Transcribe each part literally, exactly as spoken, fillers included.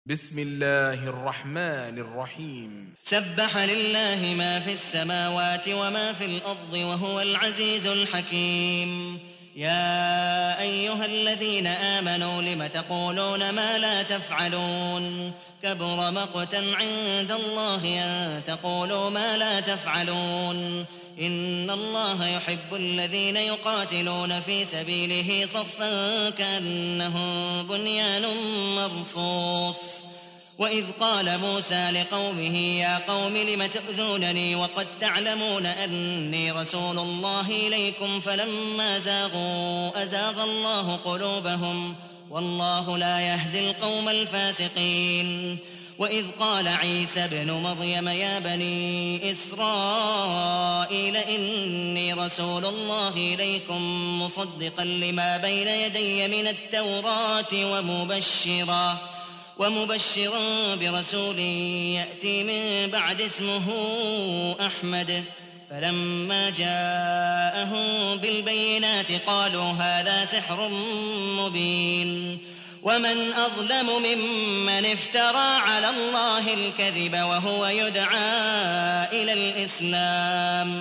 بسم الله الرحمن الرحيم سبح لله ما في السماوات وما في الأرض وهو العزيز الحكيم. يا أيها الذين آمنوا لم تقولون ما لا تفعلون كبر مقتا عند الله أن تقولوا ما لا تفعلون. إن الله يحب الذين يقاتلون في سبيله صفا كأنهم بنيان مرصوص. وإذ قال موسى لقومه يا قوم لم تؤذونني وقد تعلمون أني رسول الله إليكم فلما زاغوا أزاغ الله قلوبهم والله لا يهدي القوم الفاسقين. وإذ قال عيسى ابن مريم يا بني إسرائيل إني رسول الله إليكم مصدقا لما بين يدي من التوراة ومبشرا ومبشرا برسول يأتي من بعد اسمه أحمد. فلما جاءهم بالبينات قالوا هذا سحر مبين. ومن أظلم ممن افترى على الله الكذب وهو يدعى إلى الإسلام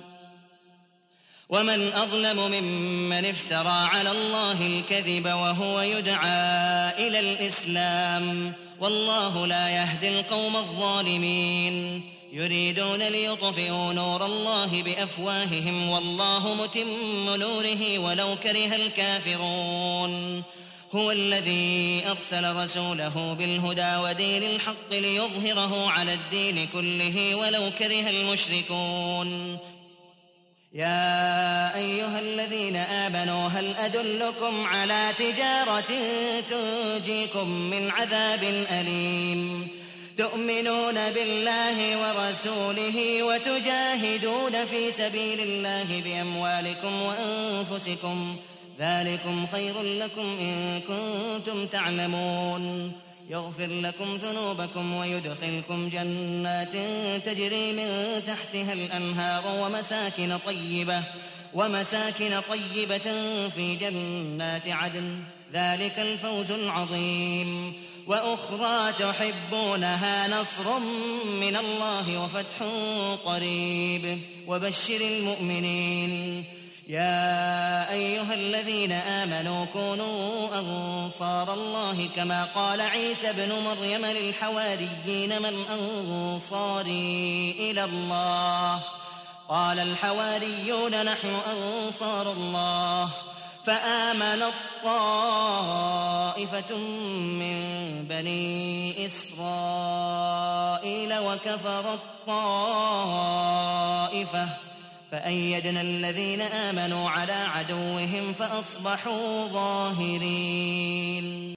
ومن أظلم ممن افترى على الله الكذب وهو يدعى إلى الإسلام والله لا يهدي القوم الظالمين. يريدون ليطفئوا نور الله بأفواههم والله متم نوره ولو كره الكافرون. هو الذي أرسل رسوله بالهدى ودين الحق ليظهره على الدين كله ولو كره المشركون. يا أيها الذين آمنوا هل أدلكم على تجارة تنجيكم من عذاب أليم تؤمنون بالله ورسوله وتجاهدون في سبيل الله بأموالكم وأنفسكم ذلكم خير لكم إن كنتم تعلمون. يغفر لكم ذنوبكم ويدخلكم جنات تجري من تحتها الأنهار ومساكن طيبة ومساكن طيبة في جنات عدن ذلك الفوز العظيم. وأخرى تحبونها نصر من الله وفتح قريب وبشر المؤمنين. يا أيها الذين آمنوا كونوا أنصار الله كما قال عيسى ابن مريم للحواريين من أنصاري إلى الله قال الحواريون نحن أنصار الله. فآمنت طائفة من بني إسرائيل وكفرت طائفة فأيدنا الذين آمنوا على عدوهم فأصبحوا ظاهرين.